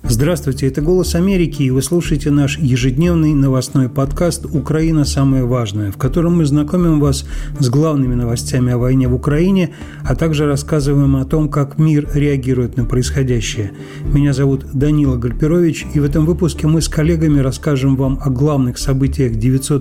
Здравствуйте, это «Голос Америки», и вы слушаете наш ежедневный новостной подкаст «Украина. Самое важное», в котором мы знакомим вас с главными новостями о войне в Украине, а также рассказываем о том, как мир реагирует на происходящее. Меня зовут Данила Гальперович, и в этом выпуске мы с коллегами расскажем вам о главных событиях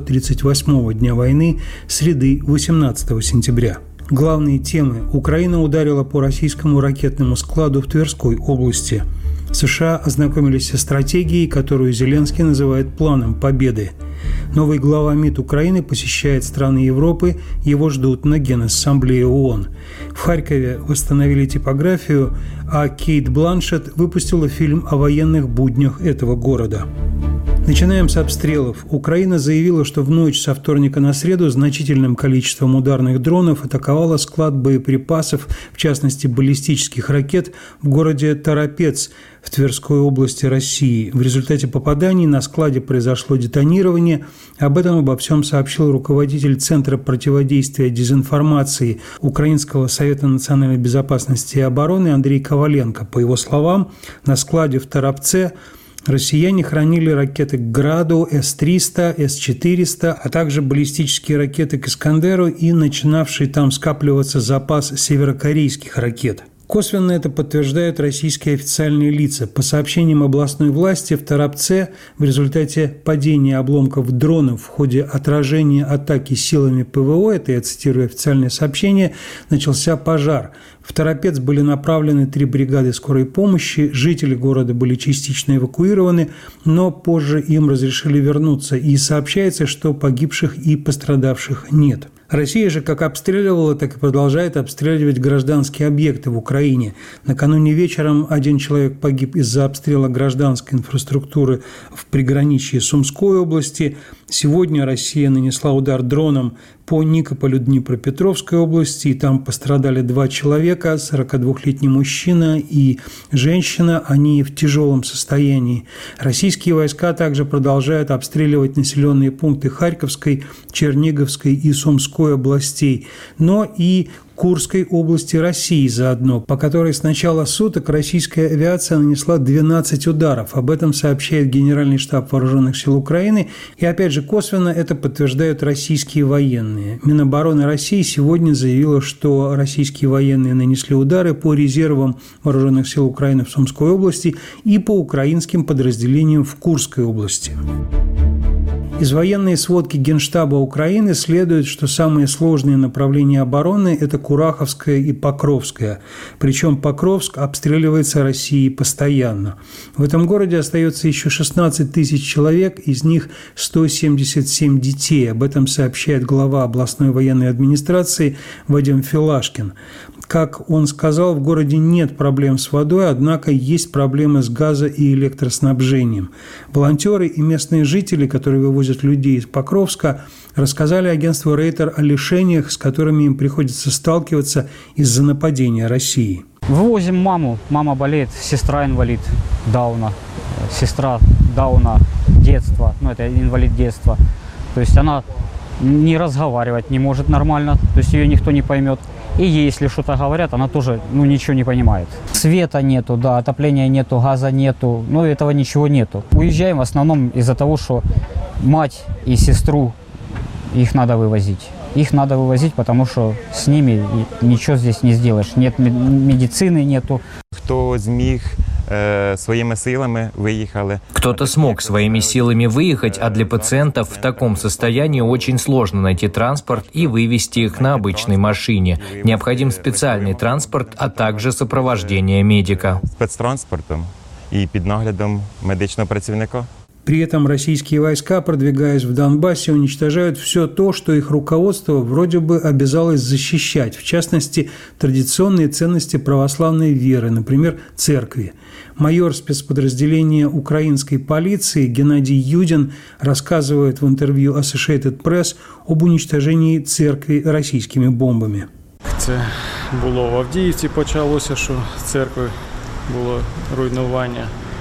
938-го дня войны, среды 18 сентября. Главные темы. Украина ударила по российскому ракетному складу в Тверской области. США ознакомились со стратегией, которую Зеленский называет планом победы. Новый глава МИД Украины посещает страны Европы, его ждут на Генассамблее ООН. В Харькове восстановили типографию, а Кейт Бланшетт выпустила фильм о военных буднях этого города. Начинаем с обстрелов. Украина заявила, что в ночь со вторника на среду значительным количеством ударных дронов атаковала склад боеприпасов, в частности баллистических ракет, в городе Торопец в Тверской области России. В результате попаданий на складе произошло детонирование. Обо всем сообщил руководитель Центра противодействия дезинформации Украинского совета национальной безопасности и обороны Андрей Коваленко. По его словам, на складе в Торопце россияне хранили ракеты к «Граду», С-300, С-400, а также баллистические ракеты к «Искандеру» и начинавший там скапливаться запас северокорейских ракет. Косвенно это подтверждают российские официальные лица. По сообщениям областной власти, в Торопце в результате падения обломков дронов в ходе отражения атаки силами ПВО, это я цитирую официальное сообщение, начался пожар. В Торопец были направлены 3 бригады скорой помощи, жители города были частично эвакуированы, но позже им разрешили вернуться, и сообщается, что погибших и пострадавших нет. Россия же как обстреливала, так и продолжает обстреливать гражданские объекты в Украине. Накануне вечером 1 человек погиб из-за обстрела гражданской инфраструктуры в приграничье Сумской области. Сегодня Россия нанесла удар дроном по Никополю Днепропетровской области, и там пострадали 2 человека, 42-летний мужчина и женщина, они в тяжелом состоянии. Российские войска также продолжают обстреливать населенные пункты Харьковской, Черниговской и Сумской областей, но и Курской области России заодно, по которой с начала суток российская авиация нанесла 12 ударов. Об этом сообщает Генеральный штаб Вооруженных сил Украины. И опять же косвенно это подтверждают российские военные. Минобороны России сегодня заявила, что российские военные нанесли удары по резервам Вооруженных сил Украины в Сумской области и по украинским подразделениям в Курской области. Из военной сводки Генштаба Украины следует, что самые сложные направления обороны – это Кураховское и Покровское. Причем Покровск обстреливается Россией постоянно. В этом городе остается еще 16 тысяч человек, из них 177 детей. Об этом сообщает глава областной военной администрации Вадим Филашкин. Как он сказал, в городе нет проблем с водой, однако есть проблемы с газо- и электроснабжением. Волонтеры и местные жители, которые вывозят людей из Покровска, рассказали агентству Рейтер о лишениях, с которыми им приходится сталкиваться из-за нападения России. Вывозим маму. Мама болеет, сестра инвалид Дауна. Сестра Дауна детства, это инвалид детства. То есть она не разговаривать не может нормально, то есть ее никто не поймет. И если что-то говорят, она тоже ничего не понимает. Света нету, отопления нету, газа нету, этого ничего нету. Уезжаем в основном из-за того, что мать и сестру, их надо вывозить. Их надо вывозить, потому что с ними ничего здесь не сделаешь. Нет медицины, нету. Кто зміг своими силами выехали. Кто-то смог своими силами выехать, а для пациентов в таком состоянии очень сложно найти транспорт и вывести их на обычной машине. Необходим специальный транспорт, а также сопровождение медика. Спецтранспортом и під наглядом медичного працівника. При этом российские войска, продвигаясь в Донбассе, уничтожают все то, что их руководство вроде бы обязалось защищать, в частности, традиционные ценности православной веры, например, церкви. Майор спецподразделения украинской полиции Геннадий Юдин рассказывает в интервью Associated Press об уничтожении церкви российскими бомбами. Це було в Авдіївці, почалося, що церкви було руйнування.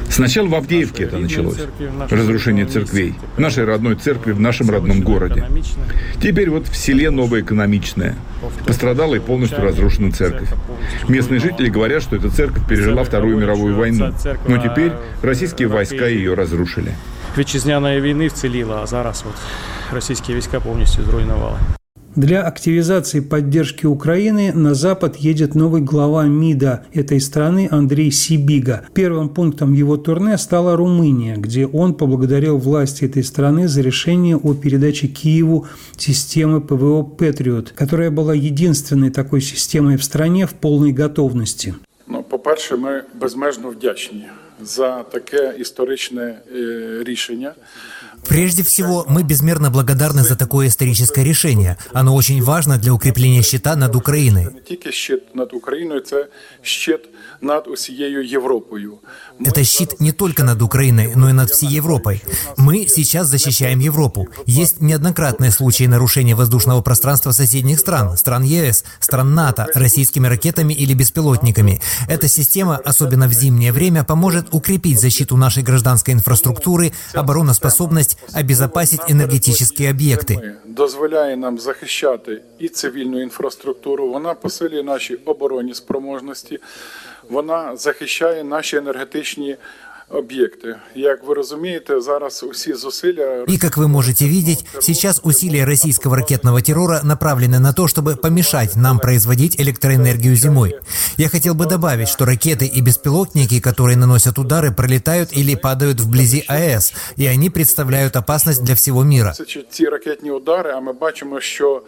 Сначала в Авдеевке это началось. Разрушение церквей. Нашей родной церкви в нашем родном городе. Теперь вот в селе Новоэкономичное. Пострадала и полностью разрушена церковь. Местные жители говорят, что эта церковь пережила Вторую мировую войну. Но теперь российские войска ее разрушили. Вітчизняної війни вціліла, а зараз російські війська повністю зруйнували. Для активизации поддержки Украины на Запад едет новый глава МИДа этой страны Андрей Сибига. Первым пунктом его турне стала Румыния, где он поблагодарил власти этой страны за решение о передаче Киеву системы ПВО «Патриот», которая была единственной такой системой в стране в полной готовности. По-перше, ми безмежно вдячні за таке історичне рішення. Прежде всего, мы безмерно благодарны за такое историческое решение. Оно очень важно для укрепления щита над Украиной. Не только щит над Украиной, это щит над всей Европой. Это щит не только над Украиной, но и над всей Европой. Мы сейчас защищаем Европу. Есть неоднократные случаи нарушения воздушного пространства соседних стран ЕС, стран НАТО, российскими ракетами или беспилотниками. Эта система, особенно в зимнее время, поможет укрепить защиту нашей гражданской инфраструктуры, обороноспособность, обезопасить энергетические объекты. Дозволяє нам захищати і цивільну інфраструктуру, вона посилює наші оборонні спроможності, вона захищає наші енергетичні объекты. Как вы разумеете, зараз все усилия... И, как вы можете видеть, сейчас усилия российского ракетного террора направлены на то, чтобы помешать нам производить электроэнергию зимой. Я хотел бы добавить, что ракеты и беспилотники, которые наносят удары, пролетают или падают вблизи АЭС, и они представляют опасность для всего мира. Ці ракетні удари, а ми бачимо, що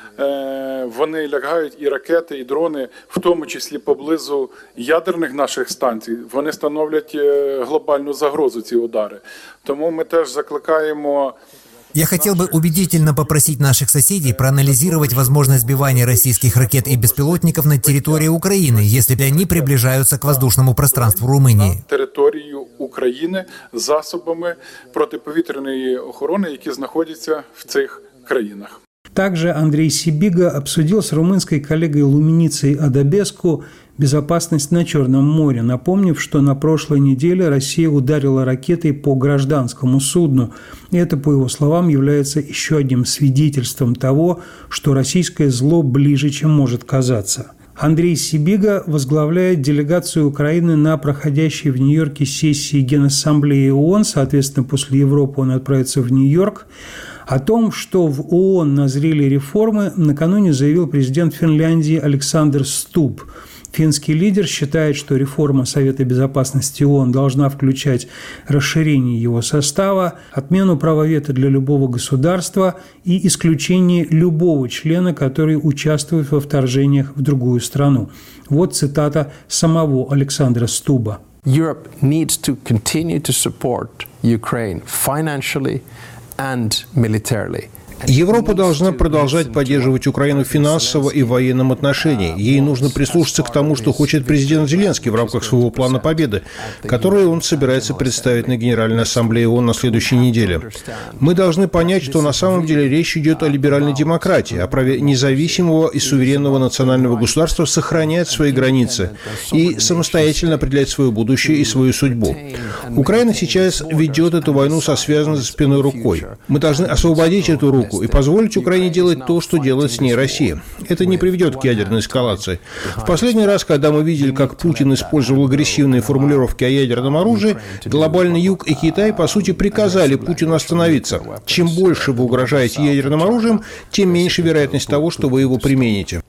вони лягають і ракети, і дрони, в тому числі поблизу ядерних наших станцій. Вони становлять глобальну загрозу, ці удари. Тому ми теж закликаємо... Я хотел бы убедительно попросить наших соседей проанализировать возможность сбивания российских ракет и беспилотников на территории Украины, если они приближаются к воздушному пространству Румынии. Територію України засобами протиповітряної охорони, які знаходяться в цих країнах. Также Андрей Сибига обсудил с румынской коллегой Луминицей Адобеску безопасность на Черном море, напомнив, что на прошлой неделе Россия ударила ракетой по гражданскому судну. И это, по его словам, является еще одним свидетельством того, что российское зло ближе, чем может казаться. Андрей Сибига возглавляет делегацию Украины на проходящей в Нью-Йорке сессии Генассамблеи ООН. Соответственно, после Европы он отправится в Нью-Йорк. О том, что в ООН назрели реформы, накануне заявил президент Финляндии Александр Стуб. Финский лидер считает, что реформа Совета Безопасности ООН должна включать расширение его состава, отмену права вето для любого государства и исключение любого члена, который участвует во вторжениях в другую страну. Вот цитата самого Александра Стуба. Europe needs to continue to support Ukraine financially and militarily. Европа должна продолжать поддерживать Украину финансово и в военном отношении. Ей нужно прислушаться к тому, что хочет президент Зеленский в рамках своего плана победы, который он собирается представить на Генеральной Ассамблее ООН на следующей неделе. Мы должны понять, что на самом деле речь идет о либеральной демократии, о праве независимого и суверенного национального государства сохранять свои границы и самостоятельно определять свое будущее и свою судьбу. Украина сейчас ведет эту войну со связанной за спиной рукой. Мы должны освободить эту руку и позволить Украине делать то, что делает с ней Россия. Это не приведет к ядерной эскалации. В последний раз, когда мы видели, как Путин использовал агрессивные формулировки о ядерном оружии, глобальный Юг и Китай, по сути, приказали Путину остановиться. Чем больше вы угрожаете ядерным оружием, тем меньше вероятность того, что вы его примените.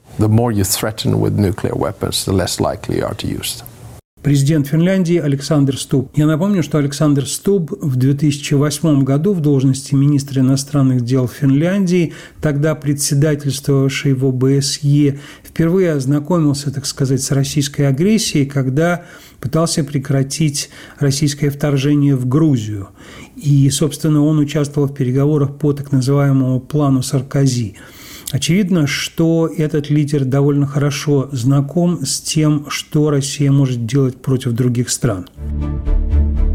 Президент Финляндии Александр Стуб. Я напомню, что Александр Стуб в 2008 году в должности министра иностранных дел Финляндии, тогда председательствовавший в ОБСЕ, впервые ознакомился, так сказать, с российской агрессией, когда пытался прекратить российское вторжение в Грузию. И, собственно, он участвовал в переговорах по так называемому плану Саркози. Очевидно, что этот лидер довольно хорошо знаком с тем, что Россия может делать против других стран.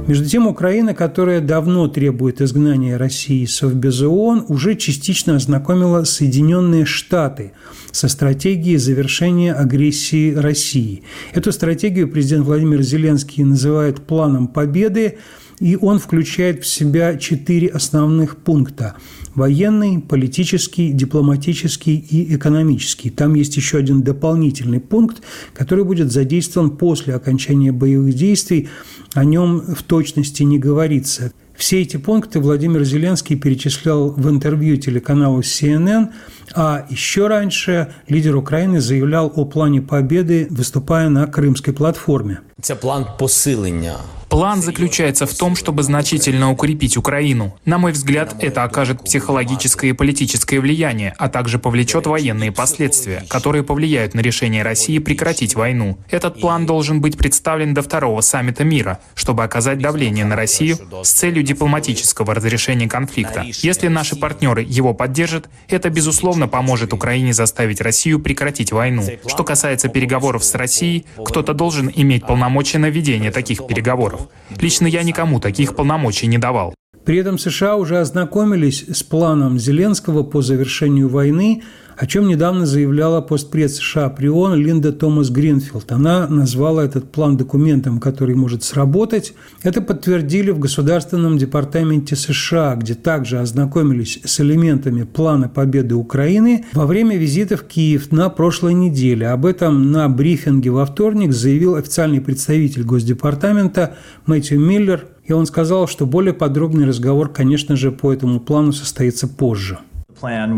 Между тем, Украина, которая давно требует изгнания России из Совбеза ООН, уже частично ознакомила Соединенные Штаты со стратегией завершения агрессии России. Эту стратегию президент Владимир Зеленский называет «Планом Победы», и он включает в себя 4 основных пункта – военный, политический, дипломатический и экономический. Там есть еще один дополнительный пункт, который будет задействован после окончания боевых действий. О нем в точности не говорится. Все эти пункты Владимир Зеленский перечислял в интервью телеканалу CNN, а еще раньше лидер Украины заявлял о плане победы, выступая на Крымской платформе. Это план посиления. План заключается в том, чтобы значительно укрепить Украину. На мой взгляд, это окажет психологическое и политическое влияние, а также повлечет военные последствия, которые повлияют на решение России прекратить войну. Этот план должен быть представлен до второго саммита мира, чтобы оказать давление на Россию с целью дипломатического разрешения конфликта. Если наши партнеры его поддержат, это, безусловно, поможет Украине заставить Россию прекратить войну. Что касается переговоров с Россией, кто-то должен иметь полномочия на ведение таких переговоров. Лично я никому таких полномочий не давал. При этом США уже ознакомились с планом Зеленского по завершению войны, о чем недавно заявляла постпред США при ООН Линда Томас-Гринфилд. Она назвала этот план документом, который может сработать. Это подтвердили в Государственном департаменте США, где также ознакомились с элементами плана победы Украины во время визита в Киев на прошлой неделе. Об этом на брифинге во вторник заявил официальный представитель Госдепартамента Мэтью Миллер, и он сказал, что более подробный разговор, конечно же, по этому плану состоится позже. Нам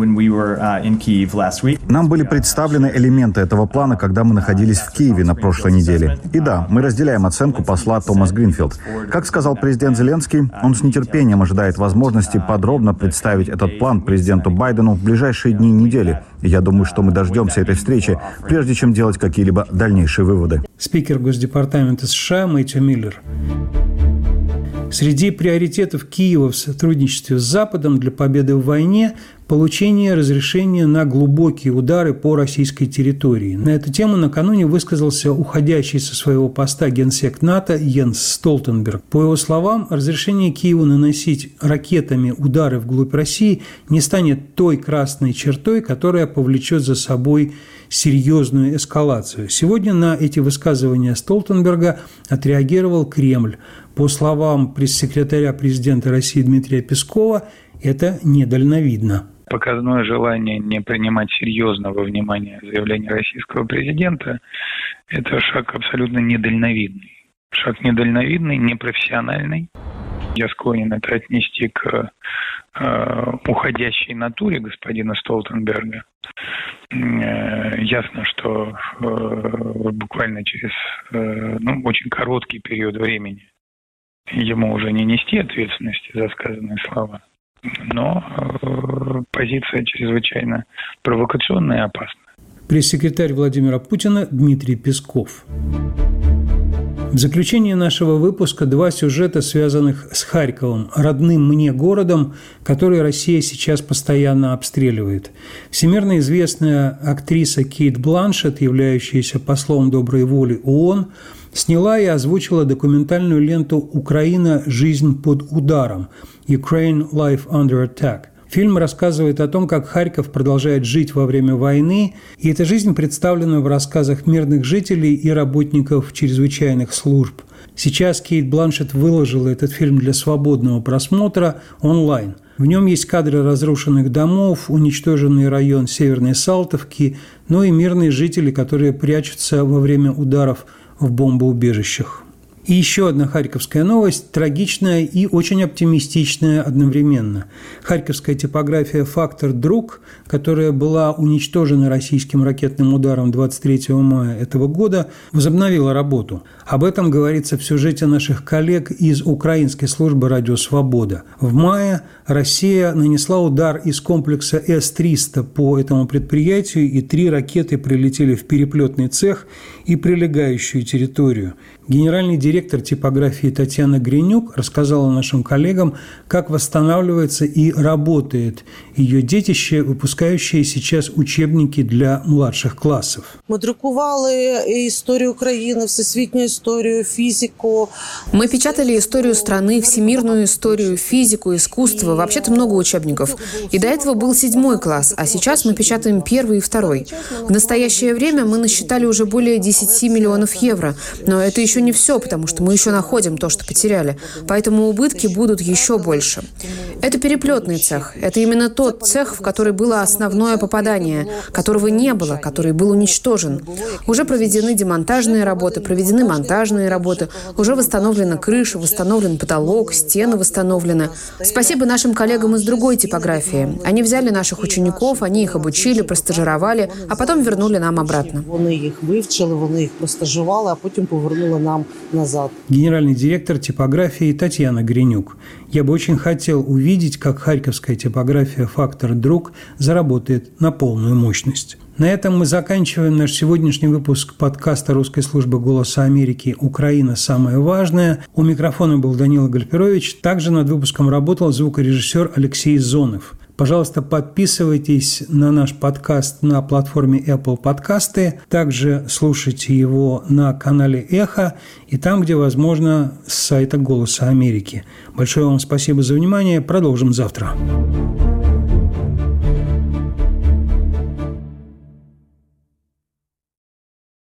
были представлены элементы этого плана, когда мы находились в Киеве на прошлой неделе. И да, мы разделяем оценку посла Томас Гринфилд. Как сказал президент Зеленский, он с нетерпением ожидает возможности подробно представить этот план президенту Байдену в ближайшие дни и недели. И я думаю, что мы дождемся этой встречи, прежде чем делать какие-либо дальнейшие выводы. Спикер Госдепартамента США Мэтью Миллер. Среди приоритетов Киева в сотрудничестве с Западом для победы в войне – получение разрешения на глубокие удары по российской территории. На эту тему накануне высказался уходящий со своего поста генсек НАТО Йенс Столтенберг. По его словам, разрешение Киеву наносить ракетами удары вглубь России не станет той красной чертой, которая повлечет за собой серьезную эскалацию. Сегодня на эти высказывания Столтенберга отреагировал Кремль. По словам пресс-секретаря президента России Дмитрия Пескова, это недальновидно. Показное желание не принимать серьезно во внимание заявление российского президента – это шаг абсолютно недальновидный. Шаг недальновидный, непрофессиональный. Я склонен это отнести к уходящей натуре господина Столтенберга. Ясно, что буквально через очень короткий период времени ему уже не нести ответственности за сказанные слова. Но позиция чрезвычайно провокационная и опасная. Пресс-секретарь Владимира Путина Дмитрий Песков. В заключение нашего выпуска 2 сюжета, связанных с Харьковом, родным мне городом, который Россия сейчас постоянно обстреливает. Всемирно известная актриса Кейт Бланшетт, являющаяся послом доброй воли ООН, сняла и озвучила документальную ленту «Украина. Жизнь под ударом» «Ukraine. Life Under Attack». Фильм рассказывает о том, как Харьков продолжает жить во время войны, и эта жизнь представлена в рассказах мирных жителей и работников чрезвычайных служб. Сейчас Кейт Бланшетт выложила этот фильм для свободного просмотра онлайн. В нем есть кадры разрушенных домов, уничтоженный район Северной Салтовки, но и мирные жители, которые прячутся во время ударов в бомбоубежищах. И еще одна харьковская новость, трагичная и очень оптимистичная одновременно. Харьковская типография «Фактор Друг», которая была уничтожена российским ракетным ударом 23 мая этого года, возобновила работу. Об этом говорится в сюжете наших коллег из украинской службы «Радио Свобода». В мае Россия нанесла удар из комплекса С-300 по этому предприятию, и 3 ракеты прилетели в переплетный цех и прилегающую территорию. Генеральный директор типографии Татьяна Гринюк рассказала нашим коллегам, как восстанавливается и работает ее детище, выпускающее сейчас учебники для младших классов. Мы друкували историю Украины, всесвітню историю, физику. Мы печатали историю страны, всемирную историю, физику, искусство, вообще-то много учебников. И до этого был 7 класс, а сейчас мы печатаем 1 и 2. В настоящее время мы насчитали уже более 10 миллионов евро, но это еще не все, потому что мы еще находим то, что потеряли. Поэтому убытки будут еще больше. Это переплетный цех. Это именно тот цех, в который было основное попадание, которого не было, который был уничтожен. Уже проведены демонтажные работы, проведены монтажные работы, уже восстановлена крыша, восстановлен потолок, стены восстановлены. Спасибо нашим коллегам из другой типографии. Они взяли наших учеников, они их обучили, простажировали, а потом вернули нам обратно. Вони їх вивчили, вони їх простажували, а потім повернули нам назад. Генеральный директор типографии Татьяна Гринюк. Я бы очень хотел увидеть, как харьковская типография «Фактор Друг» заработает на полную мощность. На этом мы заканчиваем наш сегодняшний выпуск подкаста русской службы «Голоса Америки. Украина. Самое важное». У микрофона был Данила Гальперович. Также над выпуском работал звукорежиссер Алексей Зонов. Пожалуйста, подписывайтесь на наш подкаст на платформе Apple Podcasts. Также слушайте его на канале «Эхо» и там, где возможно, с сайта «Голоса Америки». Большое вам спасибо за внимание. Продолжим завтра.